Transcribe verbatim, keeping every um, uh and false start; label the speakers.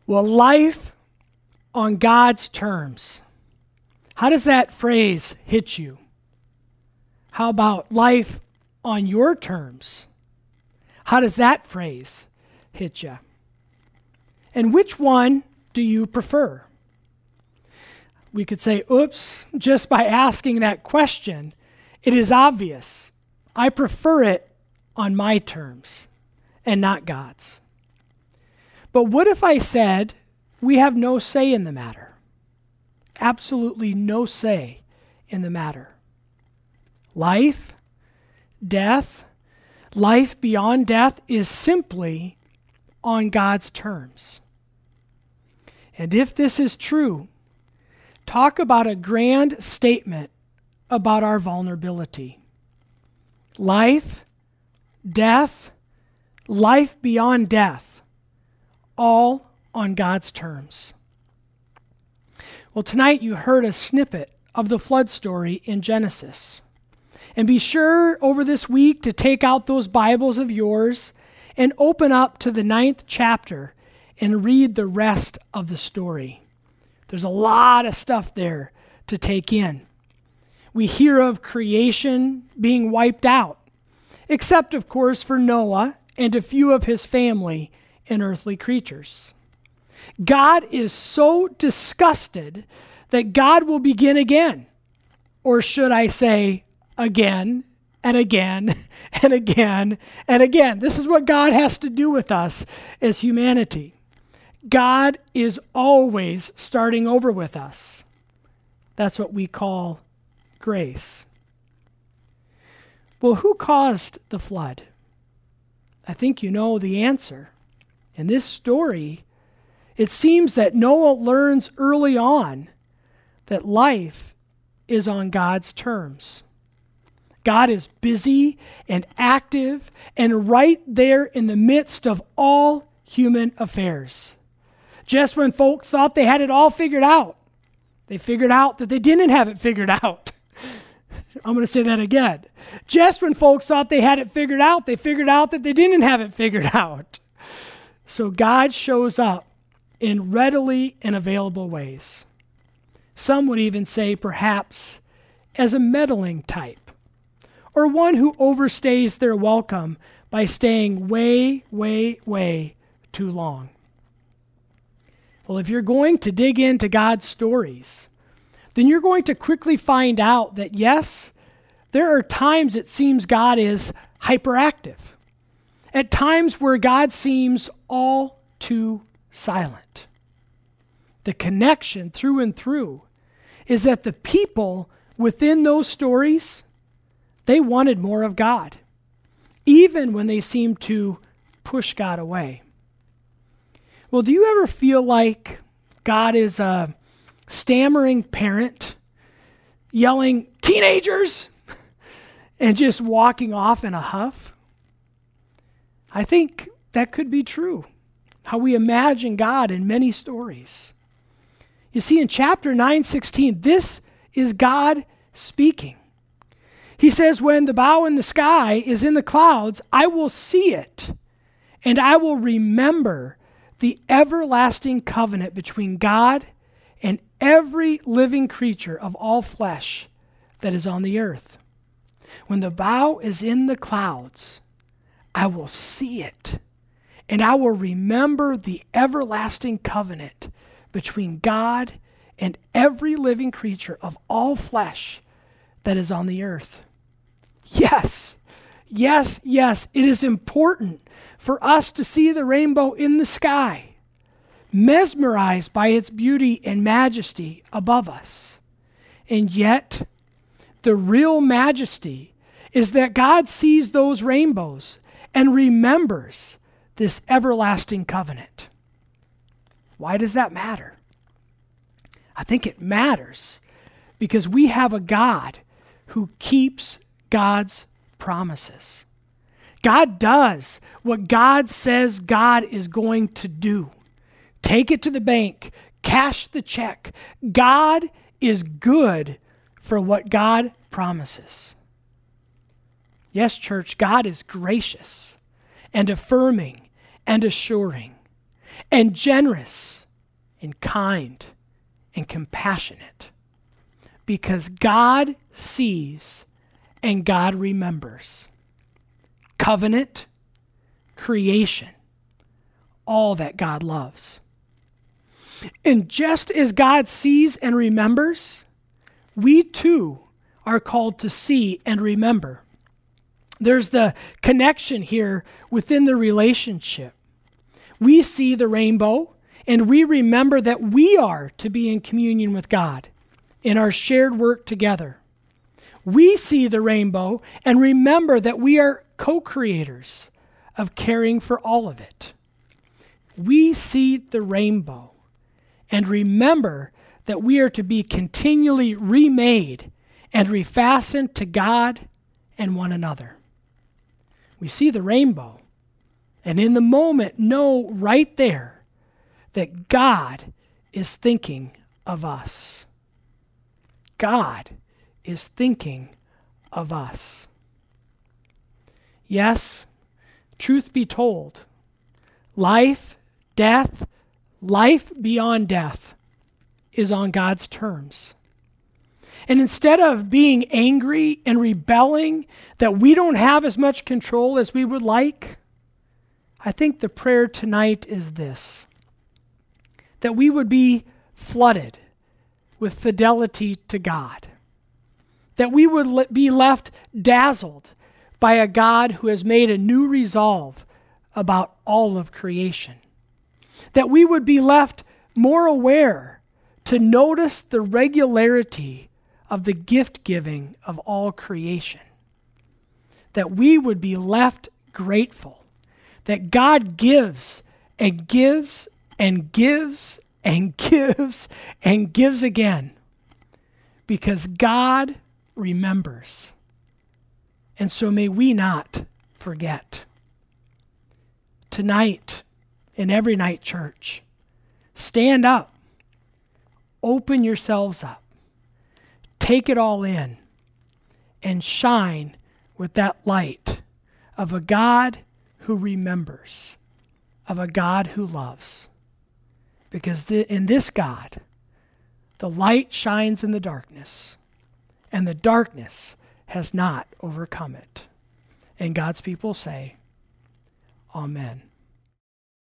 Speaker 1: Well, life on God's terms. How does that phrase hit you? How about life on your terms? How does that phrase hit you? And which one do you prefer? We could say, oops, just by asking that question, it is obvious. I prefer it on my terms and not God's. But what if I said we have no say in the matter? Absolutely no say in the matter. Life, death, life beyond death is simply on God's terms. And if this is true, talk about a grand statement about our vulnerability. Life, death, life beyond death, all on God's terms. Well, tonight you heard a snippet of the flood story in Genesis. And be sure over this week to take out those Bibles of yours and open up to the ninth chapter and read the rest of the story. There's a lot of stuff there to take in. We hear of creation being wiped out, except, of course, for Noah and a few of his family and earthly creatures. God is so disgusted that God will begin again, or should I say, again and again and again and again. This is what God has to do with us as humanity. God is always starting over with us. That's what we call grace. Well, who caused the flood? I think you know the answer. In this story, it seems that Noah learns early on that life is on God's terms. God is busy and active and right there in the midst of all human affairs. Just when folks thought they had it all figured out, they figured out that they didn't have it figured out. I'm going to say that again. Just when folks thought they had it figured out, they figured out that they didn't have it figured out. So God shows up in readily and available ways. Some would even say perhaps as a meddling type, or one who overstays their welcome by staying way, way, way too long. Well, if you're going to dig into God's stories, then you're going to quickly find out that yes, there are times it seems God is hyperactive. At times where God seems all too silent. The connection through and through is that the people within those stories, they wanted more of God, even when they seemed to push God away. Well, do you ever feel like God is a stammering parent yelling, "Teenagers!" and just walking off in a huff? I think that could be true, how we imagine God in many stories. You see, in chapter nine sixteen, this is God speaking. He says, when the bow in the sky is in the clouds, I will see it, and I will remember the everlasting covenant between God and every living creature of all flesh that is on the earth. When the bow is in the clouds, I will see it, and I will remember the everlasting covenant between God and every living creature of all flesh that is on the earth. Yes, yes, yes, it is important for us to see the rainbow in the sky, mesmerized by its beauty and majesty above us. And yet, the real majesty is that God sees those rainbows and remembers this everlasting covenant. Why does that matter? I think it matters because we have a God who keeps God's promises. God does what God says God is going to do. Take it to the bank, cash the check. God is good for what God promises. Yes, church, God is gracious and affirming and assuring and generous and kind and compassionate. Because God sees and God remembers. Covenant, creation, all that God loves. And just as God sees and remembers, we too are called to see and remember. There's the connection here within the relationship. We see the rainbow and we remember that we are to be in communion with God in our shared work together. We see the rainbow and remember that we are co-creators of caring for all of it. We see the rainbow and remember that we are to be continually remade and refastened to God and one another. We see the rainbow and in the moment know right there that God is thinking of us. God is thinking of us. Yes, truth be told, life, death, life beyond death is on God's terms. And instead of being angry and rebelling that we don't have as much control as we would like, I think the prayer tonight is this: that we would be flooded with fidelity to God. That we would le- be left dazzled by a God who has made a new resolve about all of creation. That we would be left more aware to notice the regularity of the gift giving of all creation. That we would be left grateful that God gives and gives and gives and gives and gives again, because God remembers. And so may we not forget. Tonight, in Every Night Church, stand up, open yourselves up, take it all in, and shine with that light of a God who remembers, of a God who loves. Because the, in this God, the light shines in the darkness, and the darkness has not overcome it. And God's people say, Amen.